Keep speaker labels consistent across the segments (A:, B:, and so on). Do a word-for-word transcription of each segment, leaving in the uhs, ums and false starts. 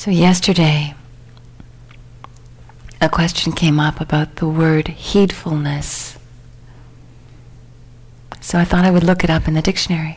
A: So yesterday, a question came up about the word heedfulness. So I thought I would look it up in the dictionary.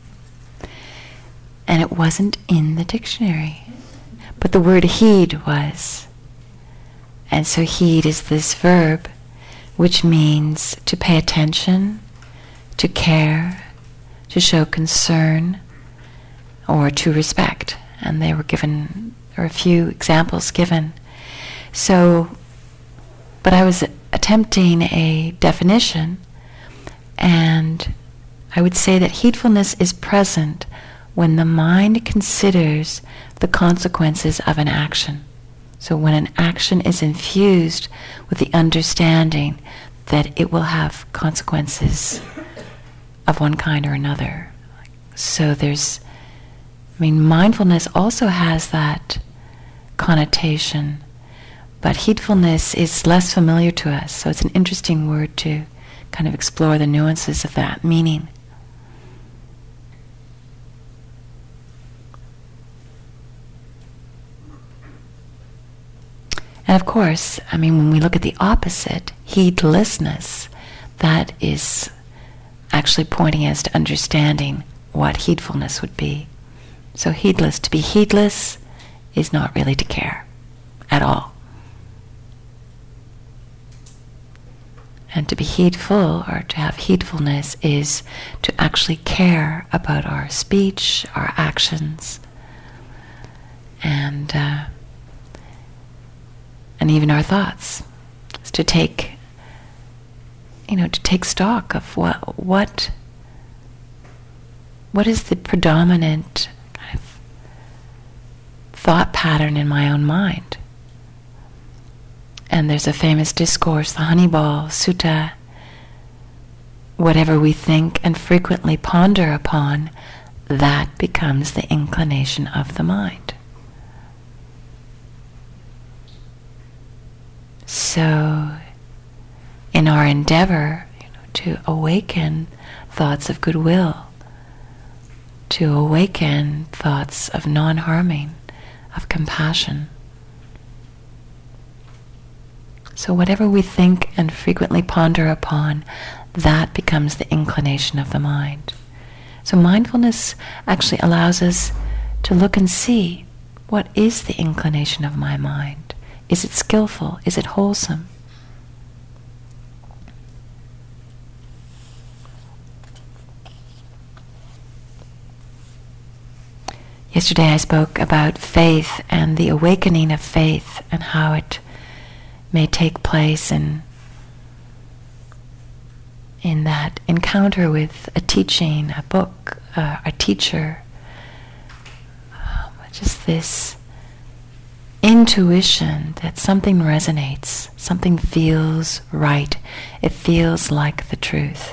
A: And it wasn't in the dictionary. But the word heed was. And so heed is this verb which means to pay attention, to care, to show concern, or to respect. And they were given, there were a few examples given. So, but I was attempting a definition, and I would say that heedfulness is present when the mind considers the consequences of an action. So when an action is infused with the understanding that it will have consequences of one kind or another. So there's, I mean, mindfulness also has that connotation, but heedfulness is less familiar to us, so it's an interesting word to kind of explore the nuances of that meaning. And of course, I mean, when we look at the opposite, heedlessness, that is actually pointing us to understanding what heedfulness would be. So heedless, to be heedless is not really to care at all. And to be heedful, or to have heedfulness, is to actually care about our speech, our actions, and uh, and even our thoughts. It's to take, you know, to take stock of what what what is the predominant kind of thought pattern in my own mind. And there's a famous discourse, the Honeyball Sutta, whatever we think and frequently ponder upon, that becomes the inclination of the mind. So, in our endeavor, you know, to awaken thoughts of goodwill, to awaken thoughts of non-harming, of compassion. So whatever we think and frequently ponder upon, that becomes the inclination of the mind. So mindfulness actually allows us to look and see, what is the inclination of my mind? Is it skillful? Is it wholesome? Yesterday I spoke about faith and the awakening of faith and how it may take place in, in that encounter with a teaching, a book, uh, a teacher. Um, just this intuition that something resonates, something feels right, it feels like the truth.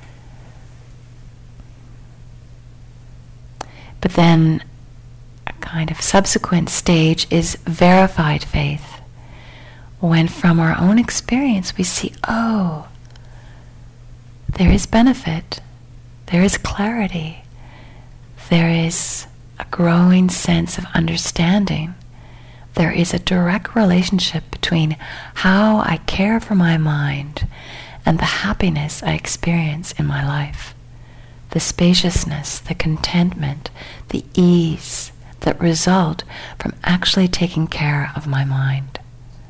A: But then a kind of subsequent stage is verified faith, when from our own experience we see, oh, there is benefit, there is clarity, there is a growing sense of understanding. There is a direct relationship between how I care for my mind and the happiness I experience in my life, the spaciousness, the contentment, the ease that result from actually taking care of my mind.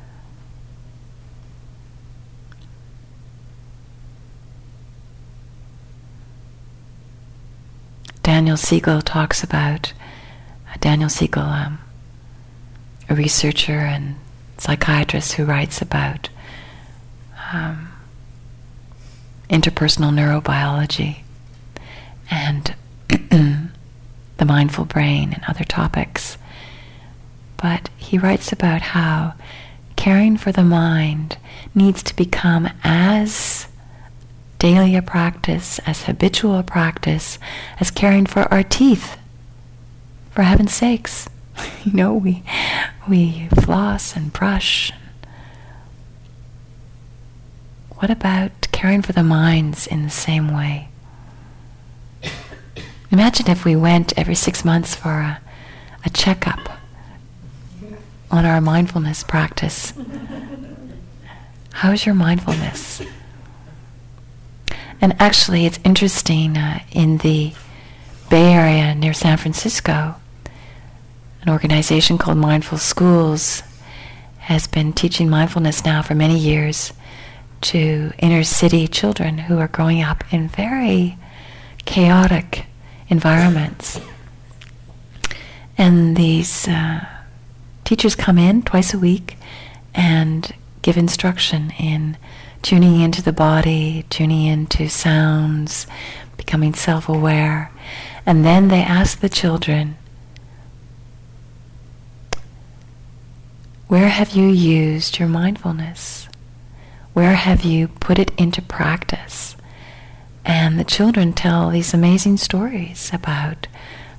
A: Daniel Siegel talks about, uh, Daniel Siegel, um, a researcher and psychiatrist who writes about um, interpersonal neurobiology and the mindful brain and other topics. But he writes about how caring for the mind needs to become as daily a practice, as habitual a practice, as caring for our teeth. For heaven's sakes, you know, we we floss and brush. What about caring for the minds in the same way? Imagine if we went every six months for a, a checkup, on our mindfulness practice. How's your mindfulness? And actually, it's interesting, uh, in the Bay Area near San Francisco, an organization called Mindful Schools has been teaching mindfulness now for many years to inner city children who are growing up in very chaotic environments. And these uh, teachers come in twice a week and give instruction in tuning into the body, tuning into sounds, becoming self-aware. And then they ask the children, where have you used your mindfulness? Where have you put it into practice? And the children tell these amazing stories about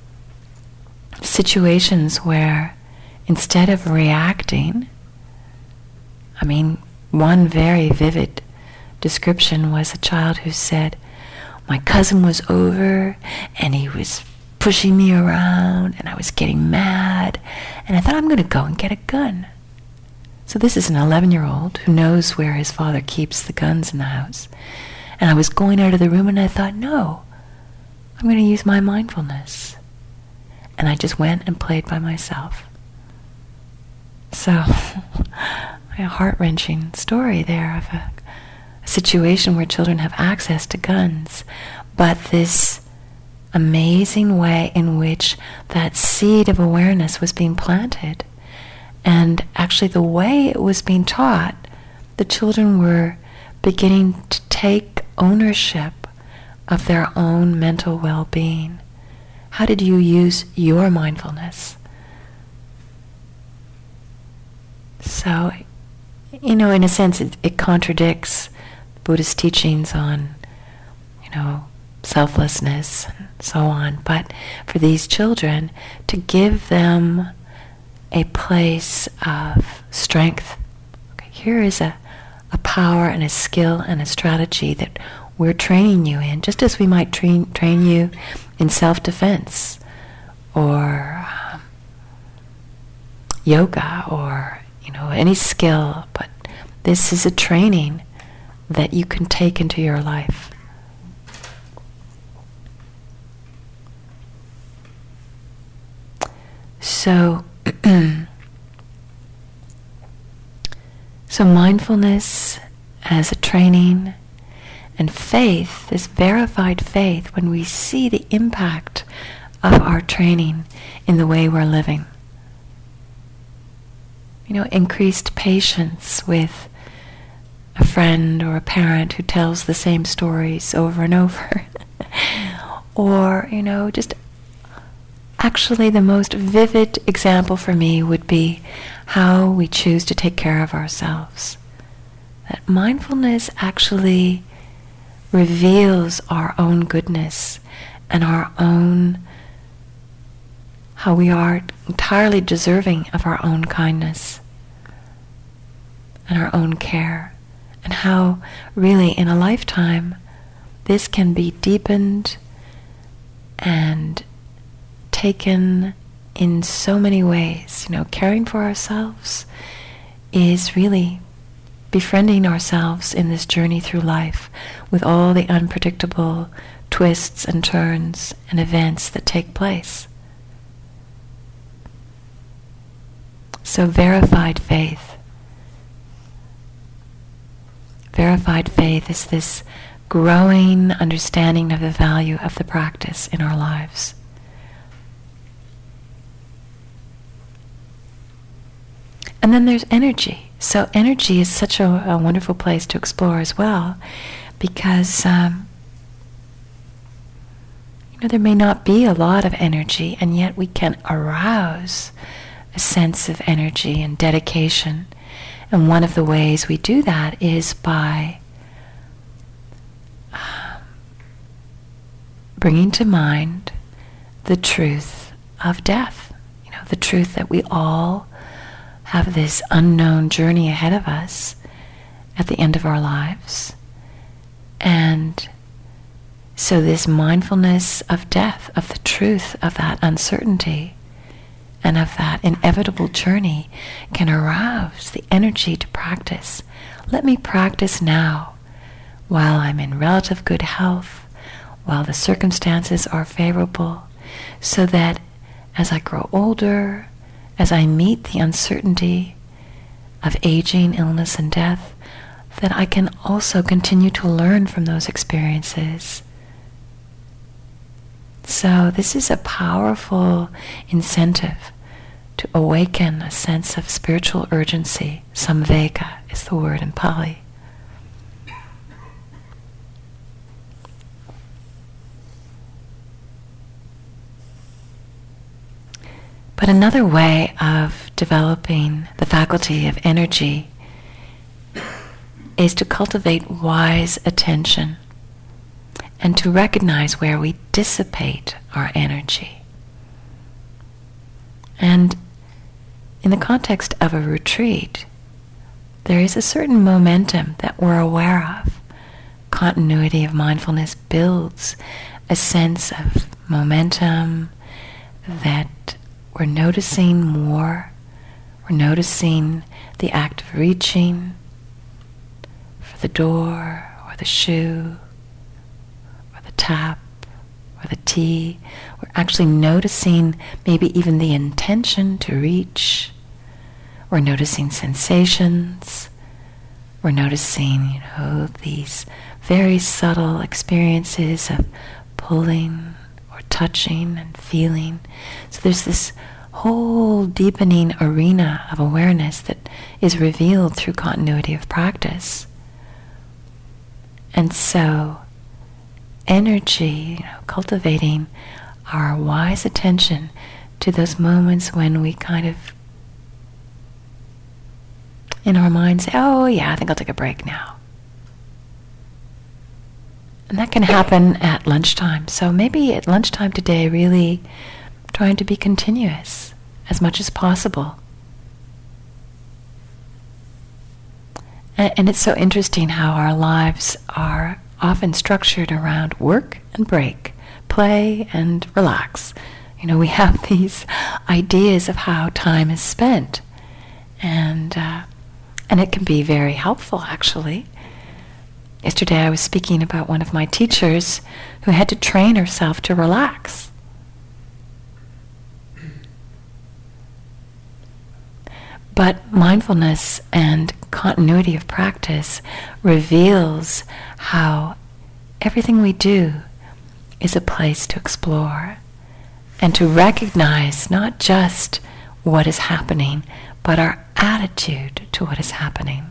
A: situations where instead of reacting, I mean, one very vivid description was a child who said, my cousin was over and he was pushing me around and I was getting mad and I thought, I'm going to go and get a gun. So this is an eleven-year-old who knows where his father keeps the guns in the house. And I was going out of the room and I thought, no, I'm going to use my mindfulness. And I just went and played by myself. So, a heart-wrenching story there of a, a situation where children have access to guns, but this amazing way in which that seed of awareness was being planted. And actually the way it was being taught, the children were beginning to take ownership of their own mental well-being. How did you use your mindfulness? So, you know, in a sense, it, it contradicts Buddhist teachings on, you know, selflessness and so on. But for these children, to give them a place of strength. Okay, here is a, a power and a skill and a strategy that we're training you in, just as we might train train you in self-defense or um, yoga or, you know, any skill. But this is a training that you can take into your life. So So mindfulness as a training, and faith, this verified faith, when we see the impact of our training in the way we're living. You know, increased patience with a friend or a parent who tells the same stories over and over. Or, you know, just actually the most vivid example for me would be how we choose to take care of ourselves. That mindfulness actually reveals our own goodness and our own, how we are entirely deserving of our own kindness and our own care, and how really in a lifetime this can be deepened and taken in so many ways. You know, caring for ourselves is really befriending ourselves in this journey through life with all the unpredictable twists and turns and events that take place. So verified faith. Verified faith is this growing understanding of the value of the practice in our lives. And then there's energy. So energy is such a, a wonderful place to explore as well, because um, you know, there may not be a lot of energy, and yet we can arouse a sense of energy and dedication. And one of the ways we do that is by um, bringing to mind the truth of death. You know, the truth that we all have this unknown journey ahead of us at the end of our lives. And so this mindfulness of death, of the truth of that uncertainty, and of that inevitable journey can arouse the energy to practice. Let me practice now while I'm in relative good health, while the circumstances are favorable, so that as I grow older, as I meet the uncertainty of aging, illness, and death, that I can also continue to learn from those experiences. So this is a powerful incentive to awaken a sense of spiritual urgency. Samvega is the word in Pali. But another way of developing the faculty of energy is to cultivate wise attention and to recognize where we dissipate our energy. And in the context of a retreat, there is a certain momentum that we're aware of. Continuity of mindfulness builds a sense of momentum that we're noticing more. We're noticing the act of reaching for the door or the shoe or the tap or the tea. We're actually noticing maybe even the intention to reach. We're noticing sensations. We're noticing, you know, these very subtle experiences of pulling or touching and feeling. So there's this whole deepening arena of awareness that is revealed through continuity of practice. And so energy, you know, cultivating our wise attention to those moments when we kind of in our mind say, oh yeah, I think I'll take a break now. And that can happen at lunchtime. So maybe at lunchtime today, really trying to be continuous as much as possible. And, and it's so interesting how our lives are often structured around work and break, play and relax. You know, we have these ideas of how time is spent. And, uh, and it can be very helpful, actually. Yesterday I was speaking about one of my teachers who had to train herself to relax. But mindfulness and continuity of practice reveals how everything we do is a place to explore and to recognize not just what is happening, but our attitude to what is happening.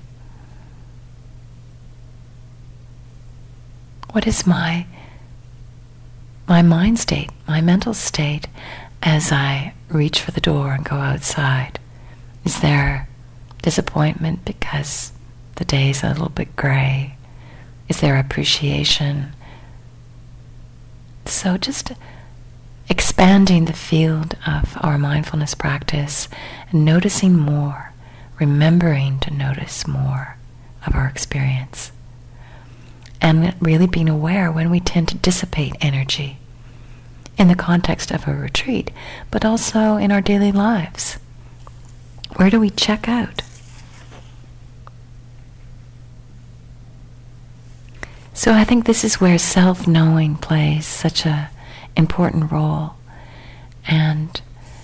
A: What is my my mind state, my mental state as I reach for the door and go outside? Is there disappointment because the day is a little bit gray? Is there appreciation? So just expanding the field of our mindfulness practice and noticing more, remembering to notice more of our experience. And really being aware when we tend to dissipate energy in the context of a retreat, but also in our daily lives. Where do we check out? So I think this is where self-knowing plays such an important role. And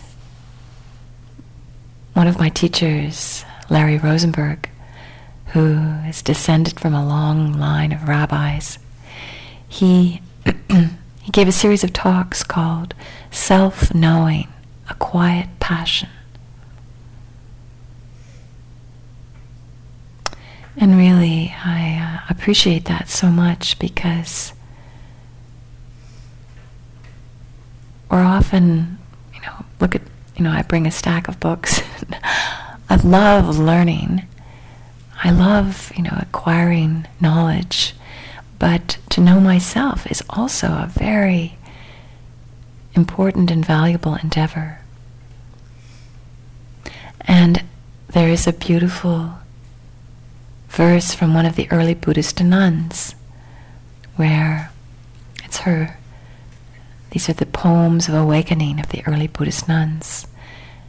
A: one of my teachers, Larry Rosenberg, who is descended from a long line of rabbis, he he gave a series of talks called Self-Knowing, a Quiet Passion. And really, I uh, appreciate that so much because we're often, you know, look at, you know, I bring a stack of books. I love learning. I love, you know, acquiring knowledge, but to know myself is also a very important and valuable endeavor. And there is a beautiful verse from one of the early Buddhist nuns where it's her, these are the poems of awakening of the early Buddhist nuns,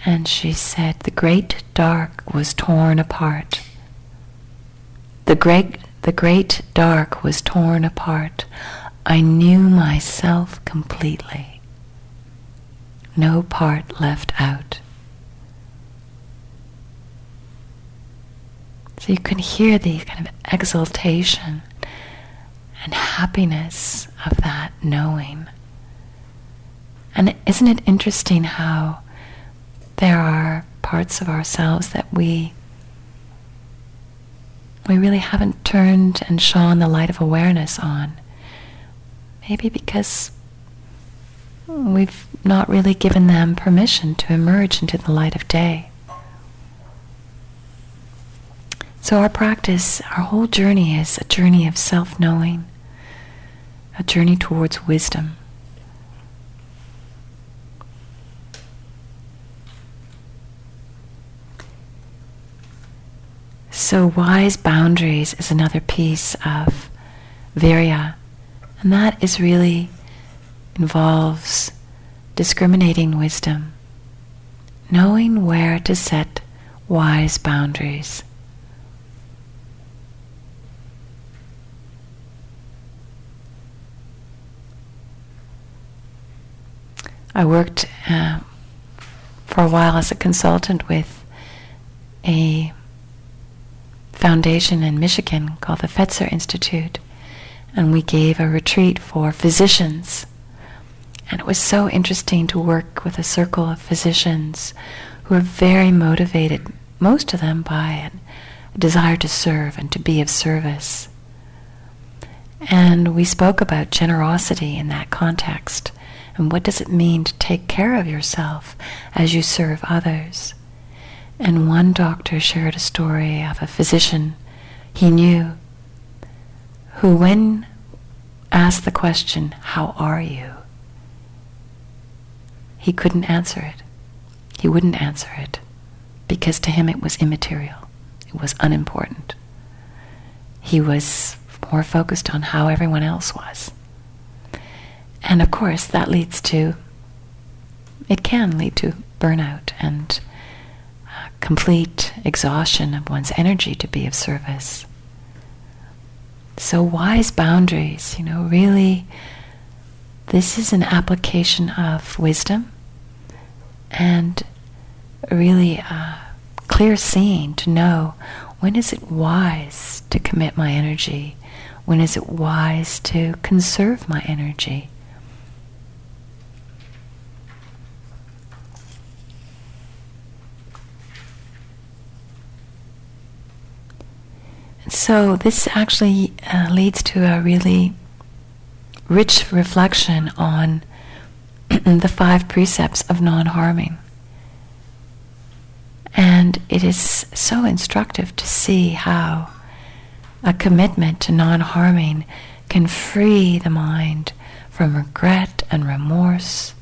A: And she said, the great dark was torn apart. The great, the great dark was torn apart. I knew myself completely. No part left out. So you can hear the kind of exultation and happiness of that knowing. And isn't it interesting how there are parts of ourselves that we we really haven't turned and shone the light of awareness on? Maybe because we've not really given them permission to emerge into the light of day. So our practice, our whole journey is a journey of self-knowing, a journey towards wisdom. So wise boundaries is another piece of virya, and that is really involves discriminating wisdom, knowing where to set wise boundaries. I worked uh, for a while as a consultant with a foundation in Michigan called the Fetzer Institute, and we gave a retreat for physicians. And it was so interesting to work with a circle of physicians who are very motivated, most of them by a desire to serve and to be of service. And we spoke about generosity in that context. And what does it mean to take care of yourself as you serve others? And one doctor shared a story of a physician he knew who, when asked the question, "How are you?" he couldn't answer it. He wouldn't answer it because to him it was immaterial. It was unimportant. He was more focused on how everyone else was. And of course, that leads to, it can lead to burnout and uh, complete exhaustion of one's energy to be of service. So wise boundaries, you know, really, this is an application of wisdom and really uh, clear seeing to know when is it wise to commit my energy, when is it wise to conserve my energy. So this actually uh, leads to a really rich reflection on the five precepts of non-harming. And it is so instructive to see how a commitment to non-harming can free the mind from regret and remorse,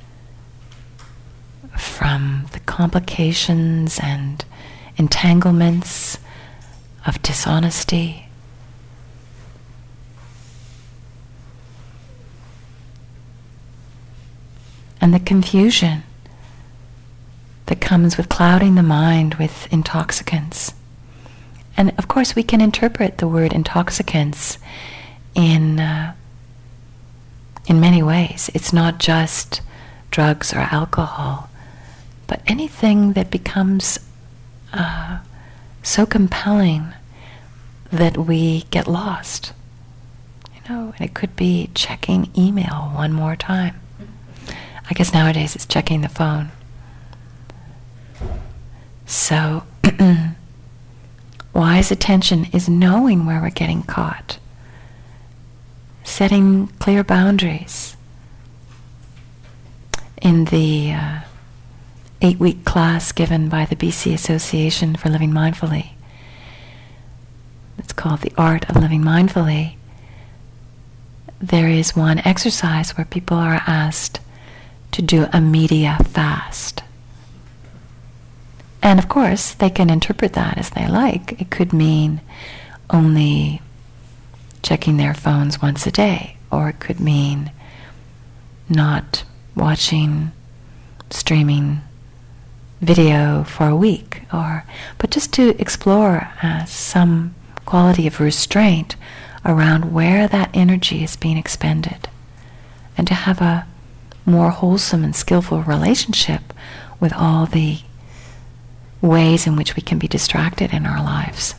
A: from the complications and entanglements of dishonesty, and the confusion that comes with clouding the mind with intoxicants. And of course we can interpret the word intoxicants in uh, in many ways. It's not just drugs or alcohol, but anything that becomes uh, so compelling that we get lost. You know, and it could be checking email one more time. I guess nowadays it's checking the phone. So, wise attention is knowing where we're getting caught, setting clear boundaries. In the uh, eight-week class given by the B C Association for Living Mindfully, it's called The Art of Living Mindfully, there is one exercise where people are asked to do a media fast. And of course, they can interpret that as they like. It could mean only checking their phones once a day, or it could mean not watching streaming video for a week, or but just to explore uh, some quality of restraint around where that energy is being expended, and to have a more wholesome and skillful relationship with all the ways in which we can be distracted in our lives.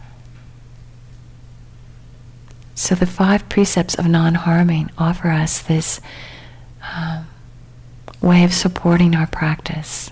A: So the five precepts of non-harming offer us this um, way of supporting our practice.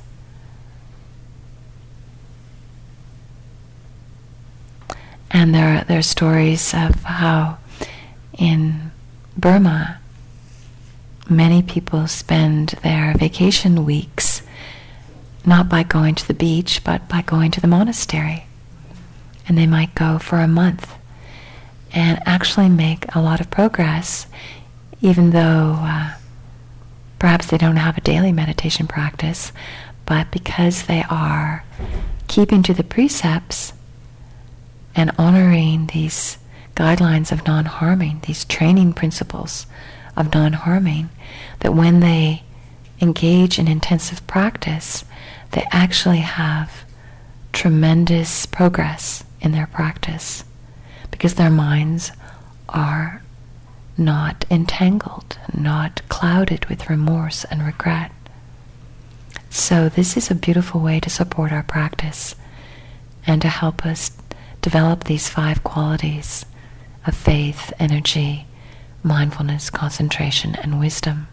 A: And there are, there are stories of how in Burma many people spend their vacation weeks not by going to the beach, but by going to the monastery. And they might go for a month and actually make a lot of progress, even though uh, perhaps they don't have a daily meditation practice, but because they are keeping to the precepts and honoring these guidelines of non-harming, these training principles of non-harming, that when they engage in intensive practice, they actually have tremendous progress in their practice, because their minds are not entangled, not clouded with remorse and regret. So this is a beautiful way to support our practice and to help us develop these five qualities of faith, energy, mindfulness, concentration, and wisdom.